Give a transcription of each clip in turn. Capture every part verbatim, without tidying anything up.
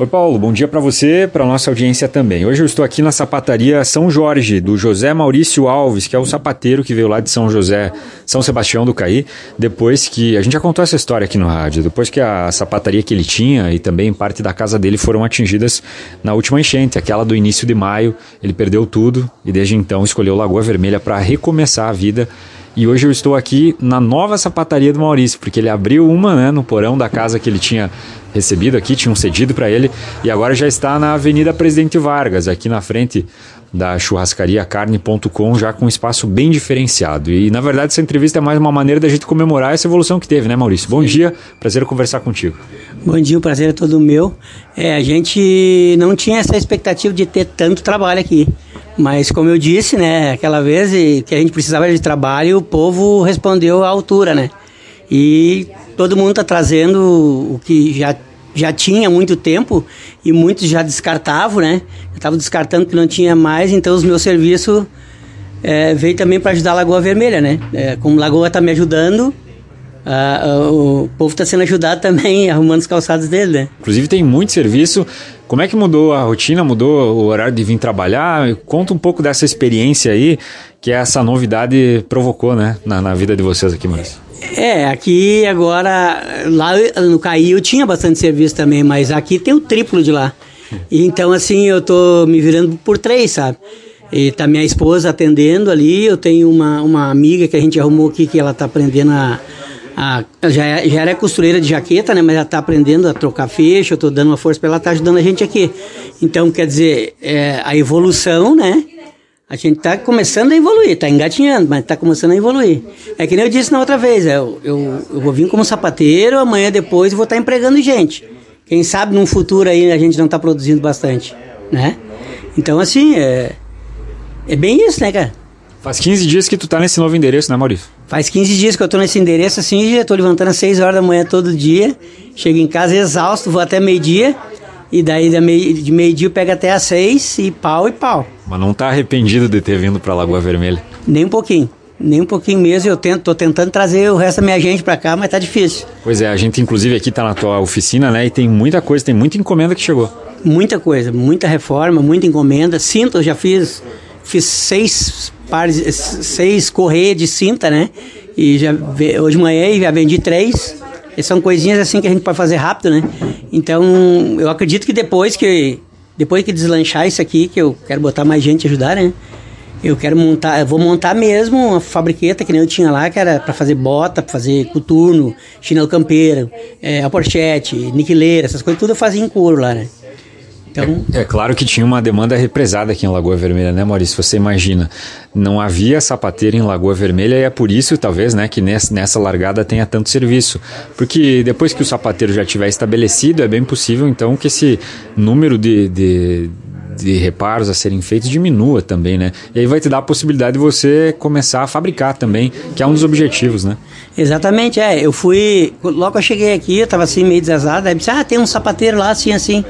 Oi, Paulo, bom dia para você, para a nossa audiência também. Hoje eu estou aqui na sapataria São Jorge, do José Maurício Alves, que é o sapateiro que veio lá de São José, São Sebastião do Caí, depois que, a gente já contou essa história aqui no rádio, depois que a sapataria que ele tinha e também parte da casa dele foram atingidas na última enchente, aquela do início de maio, ele perdeu tudo e desde então escolheu Lagoa Vermelha para recomeçar a vida. E hoje eu estou aqui na nova sapataria do Maurício, porque ele abriu uma, né, no porão da casa que ele tinha recebido aqui, tinham cedido para ele, e agora já está na Avenida Presidente Vargas, aqui na frente da churrascaria carne ponto com, já com um espaço bem diferenciado. E na verdade essa entrevista é mais uma maneira da gente comemorar essa evolução que teve, né, Maurício? Bom dia, prazer conversar contigo. Bom dia, o prazer é todo meu. É, a gente não tinha essa expectativa de ter tanto trabalho aqui. Mas como eu disse, né, aquela vez que a gente precisava de trabalho, o povo respondeu à altura, né? E todo mundo está trazendo o que já, já tinha há muito tempo e muitos já descartavam, né? Eu estava descartando que não tinha mais, então os meus serviços é, veio também para ajudar a Lagoa Vermelha, né? É, como a Lagoa está me ajudando, a, a, o povo está sendo ajudado também, arrumando os calçados dele, né? Inclusive tem muito serviço. Como é que mudou a rotina, mudou o horário de vir trabalhar? Conta um pouco dessa experiência aí que essa novidade provocou, né, na, na vida de vocês aqui, Maurício. É, aqui agora, lá no Caí eu tinha bastante serviço também, mas aqui tem o triplo de lá. E então assim, eu tô me virando por três, sabe? E tá minha esposa atendendo ali, eu tenho uma, uma amiga que a gente arrumou aqui que ela tá aprendendo a... A, já, já era costureira de jaqueta, né? Mas ela está aprendendo a trocar fecho, eu estou dando uma força para ela, está ajudando a gente aqui. Então, quer dizer, é, a evolução, né? A gente está começando a evoluir, está engatinhando, mas está começando a evoluir. É que nem eu disse na outra vez, eu, eu, eu vou vir como sapateiro, amanhã depois eu vou estar tá empregando gente. Quem sabe num futuro aí a gente não está produzindo bastante, né? Então, assim, é, é bem isso, né, cara? Faz quinze dias que tu tá nesse novo endereço, né, Maurício? Faz quinze dias que eu tô nesse endereço, assim, já tô levantando às seis horas da manhã todo dia, chego em casa exausto, vou até meio-dia, e daí de meio-dia eu pego até às seis, e pau e pau. Mas não tá arrependido de ter vindo pra Lagoa Vermelha? Nem um pouquinho, nem um pouquinho mesmo, eu tento, tô tentando trazer o resto da minha gente pra cá, mas tá difícil. Pois é, a gente inclusive aqui tá na tua oficina, né, e tem muita coisa, tem muita encomenda que chegou. Muita coisa, muita reforma, muita encomenda, cinto eu já fiz, fiz seis... Pares, seis correias de cinta, né? E já hoje de manhã já vendi três. E são coisinhas assim que a gente pode fazer rápido, né? Então, eu acredito que depois que depois que deslanchar isso aqui, que eu quero botar mais gente a ajudar, né? Eu quero montar, eu vou montar mesmo uma fabriqueta que nem eu tinha lá, que era para fazer bota, para fazer coturno, chinelo campeiro, é, aporchete, niquileira, essas coisas tudo eu fazia em couro lá, né? Então... É, é claro que tinha uma demanda represada aqui em Lagoa Vermelha, né, Maurício? Você imagina, não havia sapateiro em Lagoa Vermelha e é por isso, talvez, né, que nessa, nessa largada tenha tanto serviço. Porque depois que o sapateiro já estiver estabelecido, é bem possível, então, que esse número de, de, de reparos a serem feitos diminua também, né? E aí vai te dar a possibilidade de você começar a fabricar também, que é um dos objetivos, né? Exatamente, é. Eu fui... Logo que eu cheguei aqui, eu estava assim, meio desazado, aí disse, ah, tem um sapateiro lá, assim, assim...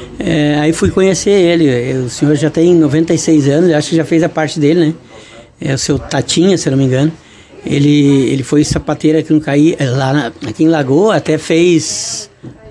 É, aí fui conhecer ele, o senhor já tem noventa e seis anos, acho que já fez a parte dele, né? É o seu Tatinha, se eu não me engano. Ele, ele foi sapateiro aqui no Caí, lá na, aqui em Lagoa, até fez...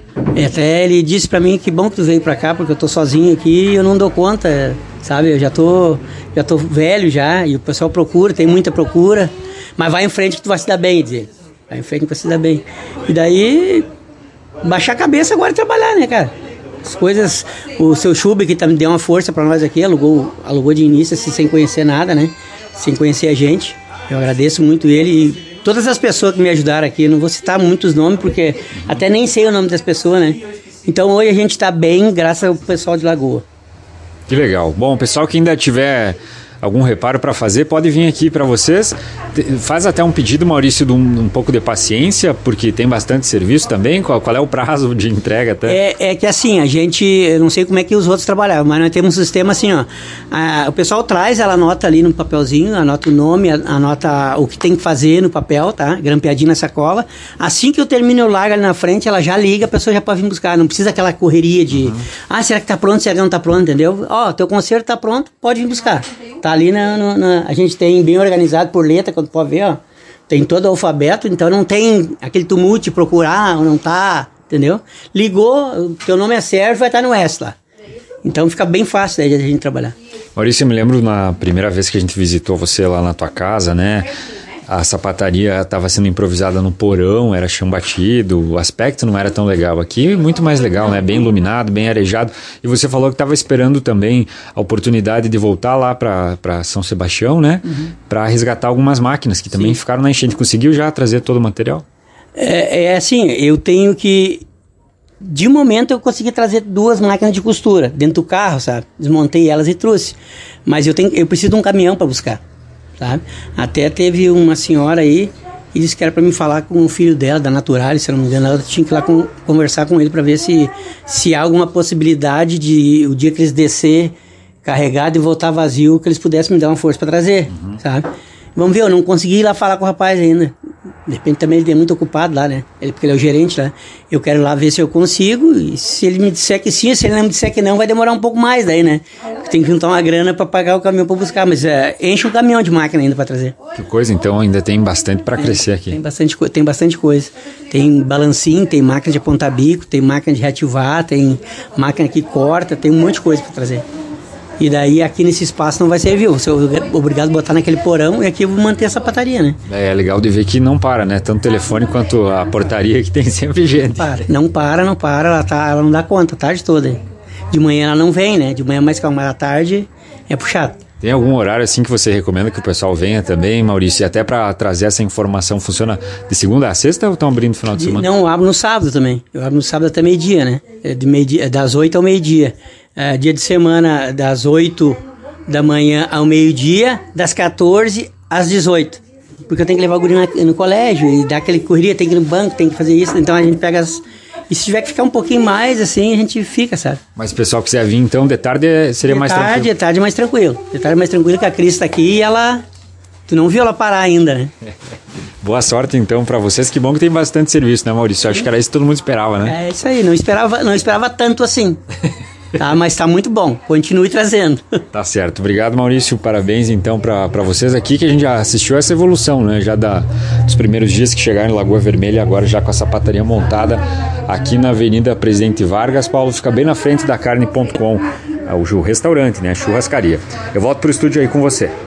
Até ele disse pra mim que bom que tu veio pra cá, porque eu tô sozinho aqui e eu não dou conta, sabe? Eu já tô, já tô velho já, e o pessoal procura, tem muita procura, mas vai em frente que tu vai se dar bem, diz ele. Vai em frente que tu vai se dar bem. E daí, baixar a cabeça agora e trabalhar, né, cara? As coisas, o seu Chube que tá, me deu uma força pra nós aqui, alugou, alugou de início assim, sem conhecer nada, né? Sem conhecer a gente. Eu agradeço muito ele e todas as pessoas que me ajudaram aqui. Eu não vou citar muitos nomes porque até nem sei o nome das pessoas, né? Então hoje a gente tá bem graças ao pessoal de Lagoa. Que legal. Bom, o pessoal que ainda tiver algum reparo para fazer, pode vir aqui para vocês. Faz até um pedido, Maurício, de um, um pouco de paciência, porque tem bastante serviço também. Qual, qual é o prazo de entrega até? É, é que assim, a gente, eu não sei como é que os outros trabalhavam, mas nós temos um sistema assim, ó. A, o pessoal traz, ela anota ali no papelzinho, anota o nome, anota o que tem que fazer no papel, tá? Grampeadinho na sacola. Assim que eu termino, eu largo ali na frente, ela já liga, a pessoa já pode vir buscar. Não precisa aquela correria de, uhum. ah, será que tá pronto, será que não tá pronto, entendeu? Ó, teu conserto tá pronto, pode vir buscar. Tá ali na, na, na, a gente tem bem organizado por letra, quando pode ver, ó, tem todo o alfabeto, então não tem aquele tumulto de procurar, não tá, entendeu? Ligou, teu nome é Sérgio, vai estar no S lá. Então fica bem fácil daí a gente trabalhar. Maurício, eu me lembro na primeira vez que a gente visitou você lá na tua casa, né? A sapataria estava sendo improvisada no porão, era chão batido, o aspecto não era tão legal. Aqui, muito mais legal, né? Bem iluminado, bem arejado. E você falou que estava esperando também a oportunidade de voltar lá para São Sebastião, né? Uhum. Para resgatar algumas máquinas que também Sim. ficaram na enchente. Conseguiu já trazer todo o material? É, é assim, eu tenho que... De momento eu consegui trazer duas máquinas de costura dentro do carro, sabe? Desmontei elas e trouxe. Mas eu, tenho, eu preciso de um caminhão para buscar. Sabe? Até teve uma senhora aí e disse que era para mim falar com o filho dela, da Naturalis, se eu não me engano, ela tinha que ir lá com, conversar com ele para ver se, se há alguma possibilidade de o dia que eles descer carregado e voltar vazio, que eles pudessem me dar uma força para trazer, uhum. sabe? Vamos ver, eu não consegui ir lá falar com o rapaz ainda. De repente também ele é muito ocupado lá, né? Ele, porque ele é o gerente lá. Eu quero ir lá ver se eu consigo. E se ele me disser que sim, se ele não me disser que não, vai demorar um pouco mais daí, né? Tem que juntar uma grana para pagar o caminhão para buscar. Mas é, enche um caminhão de máquina ainda para trazer. Que coisa, então ainda tem bastante para crescer aqui. Tem bastante, tem bastante coisa. Tem balancinho, tem máquina de apontar bico, tem máquina de reativar, tem máquina que corta, tem um monte de coisa para trazer. E daí aqui nesse espaço não vai servir, eu sou obrigado a botar naquele porão e aqui eu vou manter a sapataria, né? É legal de ver que não para, né? Tanto o telefone quanto a portaria que tem sempre gente. Não para, não para, não para, ela, tá, ela não dá conta a tarde toda. De manhã ela não vem, né? De manhã mais calma, mas à tarde é puxado. Tem algum horário assim que você recomenda que o pessoal venha também, Maurício? E até para trazer essa informação, funciona de segunda a sexta ou estão abrindo no final de semana? Não, eu abro no sábado também. Eu abro no sábado até meio-dia, né? De meio-dia, das oito ao meio-dia. É, dia de semana, das oito da manhã ao meio-dia, das quatorze às dezoito. Porque eu tenho que levar o guri no, no colégio e dar aquele correria, tem que ir no banco, tem que fazer isso. Então a gente pega as... E se tiver que ficar um pouquinho mais, assim, a gente fica, sabe? Mas se o pessoal quiser vir, então, de tarde seria de mais tarde, tranquilo? De tarde é mais tranquilo. De tarde é mais tranquilo, que a Cris tá aqui e ela... Tu não viu ela parar ainda, né? Boa sorte, então, para vocês. Que bom que tem bastante serviço, né, Maurício? Eu acho que era isso que todo mundo esperava, né? É isso aí, não esperava, não esperava tanto assim. Tá, mas tá muito bom, continue trazendo. Tá certo, obrigado, Maurício, parabéns então para vocês aqui, que a gente já assistiu essa evolução, né, já da, dos primeiros dias que chegaram em Lagoa Vermelha, agora já com a sapataria montada aqui na Avenida Presidente Vargas. Paulo, fica bem na frente da carne ponto com, o restaurante, né, churrascaria. Eu volto pro estúdio aí com você.